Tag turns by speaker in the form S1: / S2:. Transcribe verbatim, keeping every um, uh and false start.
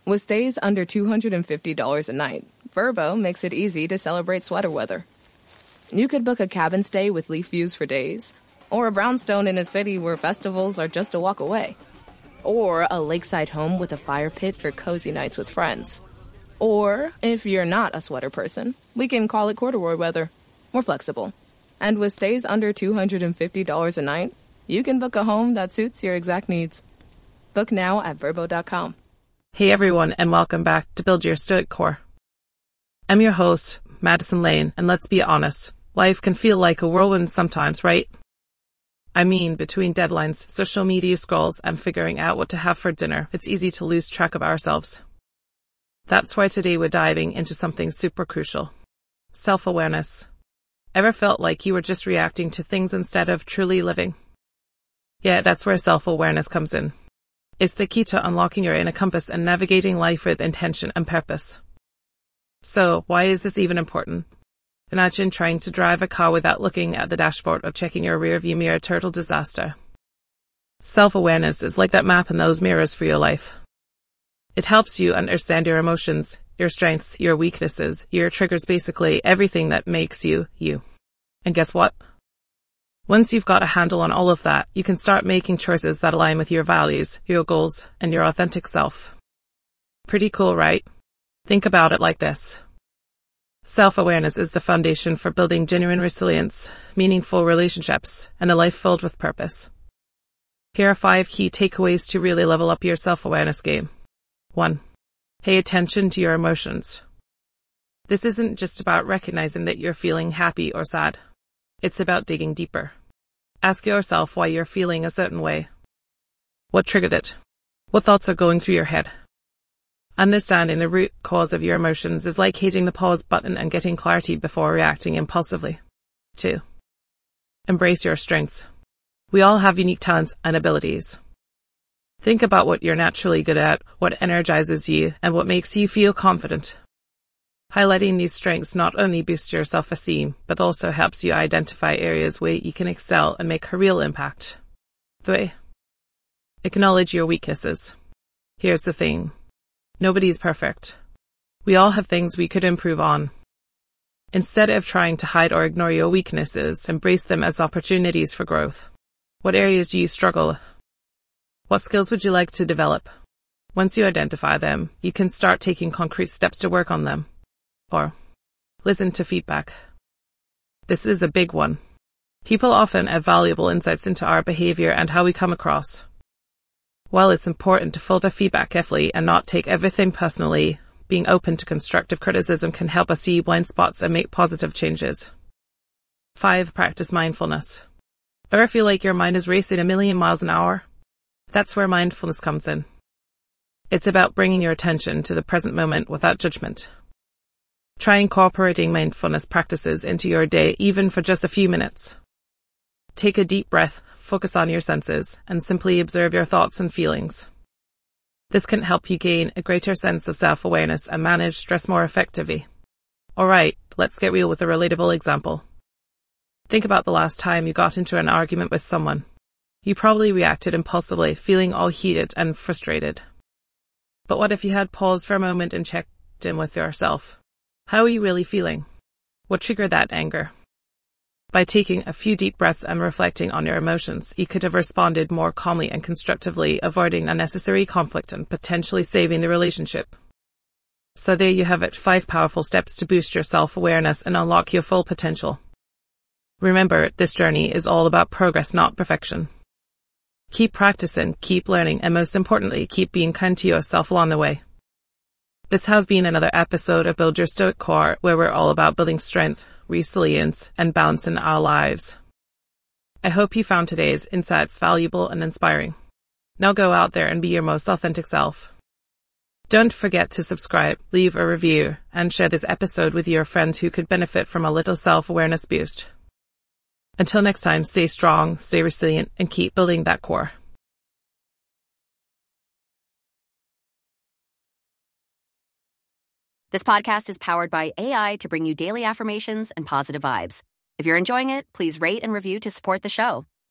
S1: With stays under two hundred fifty dollars a night, Vrbo makes it easy to celebrate sweater weather. You could book a cabin stay with leaf views for days, or a brownstone in a city where festivals are just a walk away, or a lakeside home with a fire pit for cozy nights with friends. Or, if you're not a sweater person, we can call it corduroy weather. We're flexible. And with stays under two hundred fifty dollars a night, you can book a home that suits your exact needs. Book now at Vrbo dot com.
S2: Hey everyone, and welcome back to Build Your Stoic Core. I'm your host, Madison Lane, and let's be honest, life can feel like a whirlwind sometimes, right? I mean, between deadlines, social media scrolls, and figuring out what to have for dinner, it's easy to lose track of ourselves. That's why today we're diving into something super crucial. Self-awareness. Ever felt like you were just reacting to things instead of truly living? Yeah, that's where self-awareness comes in. It's the key to unlocking your inner compass and navigating life with intention and purpose. So, why is this even important? Imagine trying to drive a car without looking at the dashboard or checking your rearview mirror. Total disaster. Self-awareness is like that map and those mirrors for your life. It helps you understand your emotions, your strengths, your weaknesses, your triggers, basically everything that makes you, you. And guess what? Once you've got a handle on all of that, you can start making choices that align with your values, your goals, and your authentic self. Pretty cool, right? Think about it like this. Self-awareness is the foundation for building genuine resilience, meaningful relationships, and a life filled with purpose. Here are five key takeaways to really level up your self-awareness game. One. Pay attention to your emotions. This isn't just about recognizing that you're feeling happy or sad. It's about digging deeper. Ask yourself why you're feeling a certain way. What triggered it? What thoughts are going through your head? Understanding the root cause of your emotions is like hitting the pause button and getting clarity before reacting impulsively. Two. Embrace your strengths. We all have unique talents and abilities. Think about what you're naturally good at, what energizes you, and what makes you feel confident. Highlighting these strengths not only boosts your self-esteem, but also helps you identify areas where you can excel and make a real impact. Three. Acknowledge your weaknesses. Here's the thing. Nobody's perfect. We all have things we could improve on. Instead of trying to hide or ignore your weaknesses, embrace them as opportunities for growth. What areas do you struggle with? What skills would you like to develop? Once you identify them, you can start taking concrete steps to work on them. Or, listen to feedback. This is a big one. People often have valuable insights into our behavior and how we come across. While it's important to filter feedback carefully and not take everything personally, being open to constructive criticism can help us see blind spots and make positive changes. Five. Practice mindfulness. Ever feel like your mind is racing a million miles an hour? That's where mindfulness comes in. It's about bringing your attention to the present moment without judgment. Try incorporating mindfulness practices into your day, even for just a few minutes. Take a deep breath, focus on your senses, and simply observe your thoughts and feelings. This can help you gain a greater sense of self-awareness and manage stress more effectively. Alright, let's get real with a relatable example. Think about the last time you got into an argument with someone. You probably reacted impulsively, feeling all heated and frustrated. But what if you had paused for a moment and checked in with yourself? How are you really feeling? What triggered that anger? By taking a few deep breaths and reflecting on your emotions, you could have responded more calmly and constructively, avoiding unnecessary conflict and potentially saving the relationship. So there you have it, five powerful steps to boost your self-awareness and unlock your full potential. Remember, this journey is all about progress, not perfection. Keep practicing, keep learning, and most importantly, keep being kind to yourself along the way. This has been another episode of Build Your Stoic Core, where we're all about building strength, resilience, and balance in our lives. I hope you found today's insights valuable and inspiring. Now go out there and be your most authentic self. Don't forget to subscribe, leave a review, and share this episode with your friends who could benefit from a little self-awareness boost. Until next time, stay strong, stay resilient, and keep building that core.
S3: This podcast is powered by A I to bring you daily affirmations and positive vibes. If you're enjoying it, please rate and review to support the show.